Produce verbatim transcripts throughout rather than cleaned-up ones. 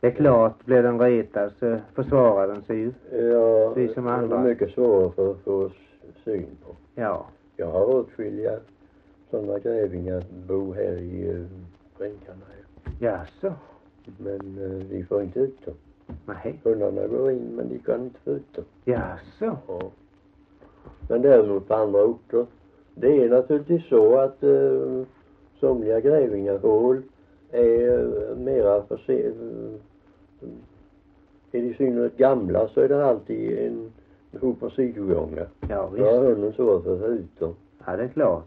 Det är klart, blir den retad så försvarar den sig ju. Ja, Vi som andra. det är mycket svårare för att få syn på. Ja. Jag har åtskilliga sådana grävingar bo här i uh, Brinkarna. Jaså? Men uh, vi får inte ut dem. Nej. Hundarna går in men de kan inte få ut dem. Jaså? Ja. Men däremot på andra orter. Det är naturligtvis så att uh, somliga grävingar hål är uh, mera för se, uh, är de synnerligt gamla så är det alltid en hop av sidogångar. Ja, visst. Då har hunden så för att få ut dem. Ja, det är klart.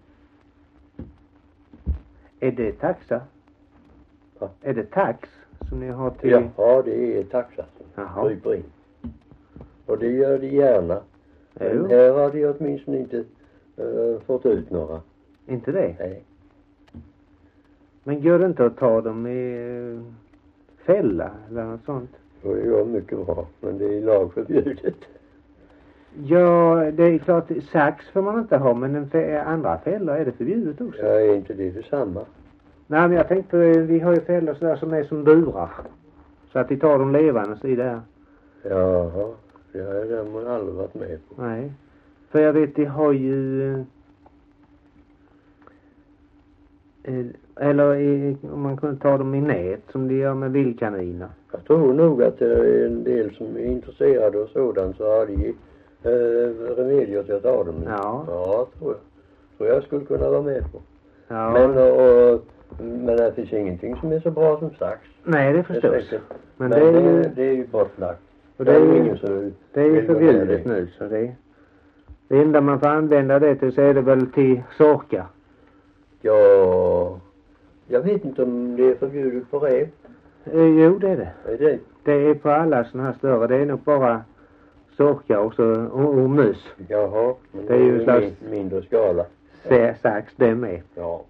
Är det taxa? Ja. Är det tax som ni har till? Ja, ja det är taxa som kryper in. Och det gör de gärna. Men Jo. här har de åtminstone inte uh, fått ut några. Inte det? Nej. Men går det inte att ta dem i uh, fälla eller något sånt? Och det går mycket bra. Men det är lag förbjudet. Ja, det är klart, sax får man inte ha, men en fä- andra fällor är det förbjudet också. Ja, är inte det detsamma? Nej, men jag tänkte, vi har ju fällor sådär som är som burar. Så att de tar dem levande i där. Jaha, det har jag aldrig varit med på. Nej, för jag vet, de har ju... Eh, eller i, om man kunde ta dem i nät som de gör med vildkaniner. Jag tror nog att det är en del som är intresserade och sådant så har de eh, remedier till att ta dem. Ja. Ja, tror jag. Tror jag skulle kunna vara med på. Ja. Men, och, och, men det finns ingenting som är så bra som sax. Nej, det förstås. Det men, men det är det, ju... det är ju bortlagt. Och det är ju, ingen som det är ju vill gå med förbjudet det. nu, så det... Det enda man får använda det till så är det väl till sorka. Ja, jag vet inte om det är förbjudet på räv. Eh, jo, det är det. Är det? Det är på alla såna här större. Det är nog bara sorka och, så, och, och mus. Jaha, men Det är ju en slags- min, mindre skala. Ja. Sax, det med. Ja.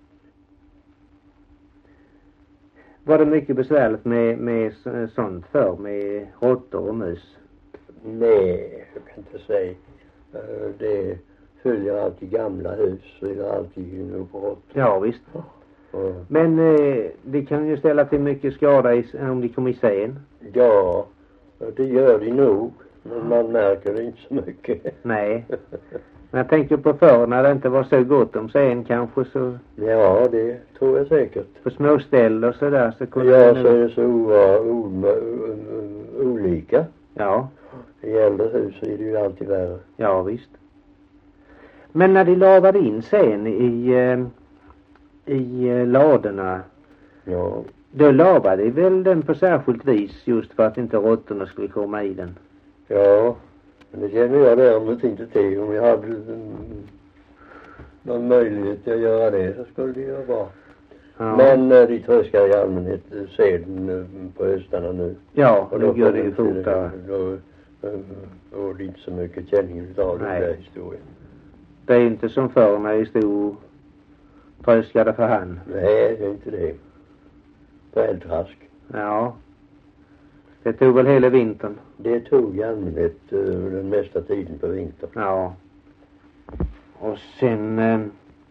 Var det mycket besvärligt med, med sånt för med råttor och mus? Nej, jag kan inte säga. Eh, Det följer alltid gamla hus så är det alltid nog brott. Ja, visst. Och, Men eh, det kan ju ställa till mycket skada i, om de kommer i sen. ja, det gör de nog. Men man märker det inte så mycket. Nej. Men jag tänker på förr när det inte var så gott om sen kanske så Ja, det tror jag säkert. på små ställ och sådär så kunde Ja, det så är nu... det så o- o- o- olika. Ja, I äldre hus är det ju alltid värre. ja visst. Men när de lavade in sen i, eh, i eh, ladorna, Ja, då lavade de väl den på särskilt vis just för att inte råttorna skulle komma i den. ja. Men det känner jag däremot inte till. Om jag hade mm, någon möjlighet att göra det så skulle det vara bra. Ja, Men eh, de tröskar i allmänhet eh, seden eh, på höstarna nu. ja Och nu då går får det ju inte- fortare. Då eh, får det inte så mycket känning utav den Nej. där historien. Det är inte som förr när de stod tröskade för hand. Nej, det är inte det. Vältrask. Ja. Det tog väl hela vintern. Det tog i allmänhet eh, den mesta tiden på vintern. Ja. Och sen eh,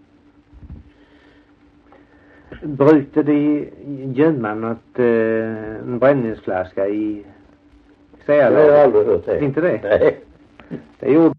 brukade de gömma något, eh, en bränningsflaska i Det har jag sälarlaget. aldrig hört det. Inte det? Nej. Det gjorde